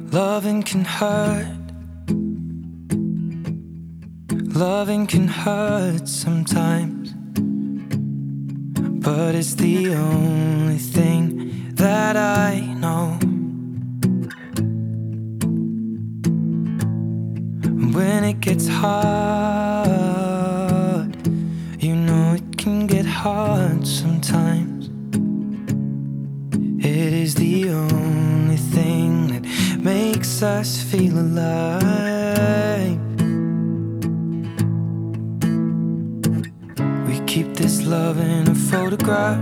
Loving can hurt. Loving can hurt sometimes, but it's the only thing that I know. When it gets hard, you know it can get hard sometimes. It is the only thing that makes us feel alive. We keep this love in a photograph.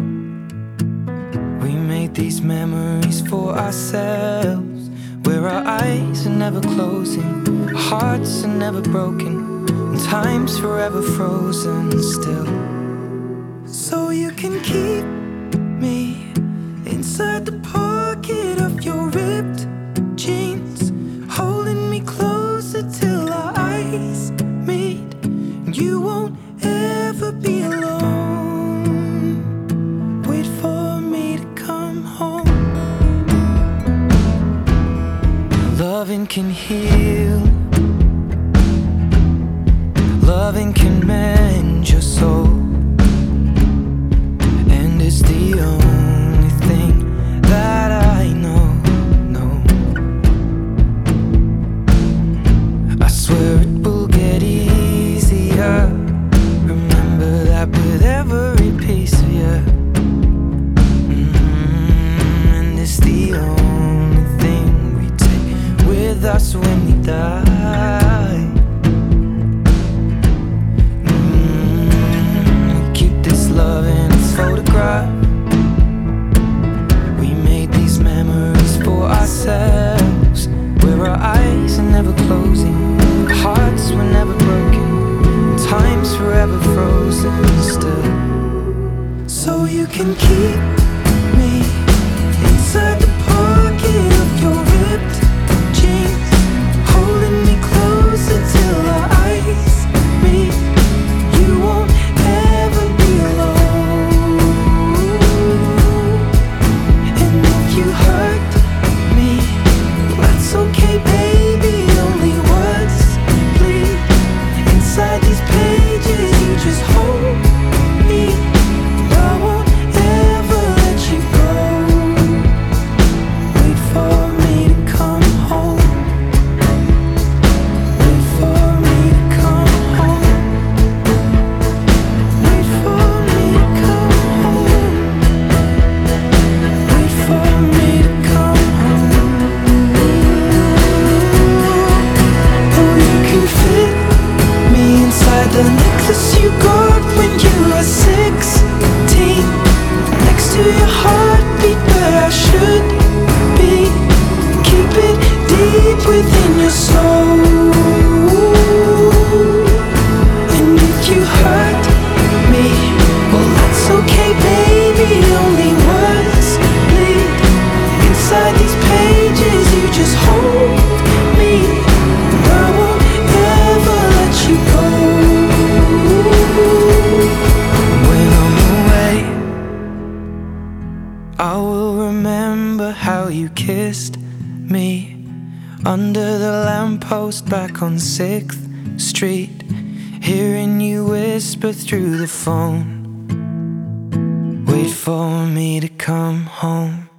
We made these memories for ourselves, where our eyes are never closing, our hearts are never broken, and time's forever frozen still. So you can keep me inside the pocket of your ripped jeans, holding me closer till our eyes meet. And you won't ever be alone. Wait for me to come home. Loving can heal. Loving can mend your soul. And it's the only thing that I know. I swear it will get easier. Remember that with every piece of you. And it's the only thing we take with us when we die. We keep this love in a photograph. We made these memories for ourselves, where our eyes are never closing, our hearts were never broken, time's forever frozen still. So you can keep me inside the pocket of your ripped jeans, holding me closer till our eyes meet. You won't ever be alone. And if you hurt me, that's okay, baby. Only words bleed inside these pages. You just hold me. I won't ever let you go. Wait for me to come home. Wait for me to come home. Wait for me to come home. Wait for me to come home. Oh, you can fit me inside the necklace you got when you were 16, next to your heartbeat where I should be. Keep it deep within your soul. And if you hurt me, well, that's okay, baby. Only words bleed inside these pages. You just hold me. I won't ever let you go. When I'm away, I will remember how you kissed me under the lamppost back on 6th Street, hearing you whisper through the phone. Wait for me to come home.